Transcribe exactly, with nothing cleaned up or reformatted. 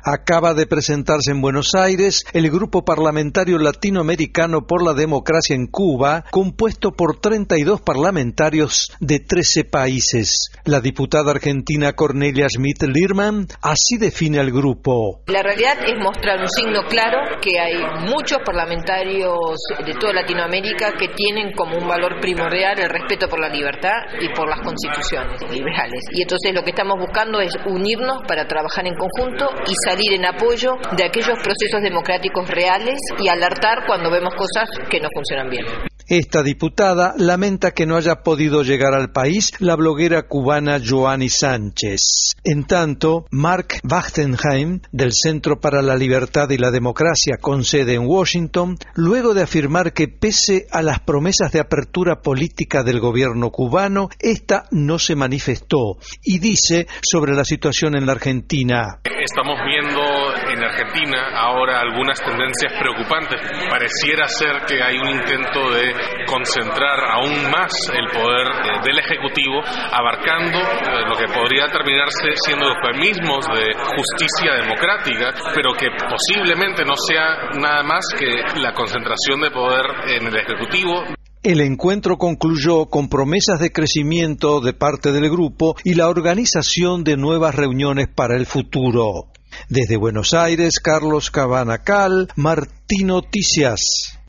Acaba de presentarse en Buenos Aires el Grupo Parlamentario Latinoamericano por la Democracia en Cuba, compuesto por treinta y dos parlamentarios de trece países. La diputada argentina Cornelia Schmidt-Liermann así define al grupo. La realidad es mostrar un signo claro que hay muchos parlamentarios de toda Latinoamérica que tienen como un valor primordial el respeto por la libertad y por las constituciones liberales. Y entonces lo que estamos buscando es unirnos para trabajar en conjunto y salir en apoyo de aquellos procesos democráticos reales y alertar cuando vemos cosas que no funcionan bien. Esta diputada lamenta que no haya podido llegar al país la bloguera cubana Joanny Sánchez. En tanto, Mark Wachtenheim, del Centro para la Libertad y la Democracia con sede en Washington, luego de afirmar que pese a las promesas de apertura política del gobierno cubano, esta no se manifestó y dice sobre la situación en la Argentina. Estamos viendo en Argentina ahora algunas tendencias preocupantes. Pareciera ser que hay un intento de concentrar aún más el poder del Ejecutivo, abarcando lo que podría terminarse siendo eufemismos de justicia democrática, pero que posiblemente no sea nada más que la concentración de poder en el Ejecutivo. El encuentro concluyó con promesas de crecimiento de parte del grupo y la organización de nuevas reuniones para el futuro. Desde Buenos Aires, Carlos Cabanacal, Martín Noticias.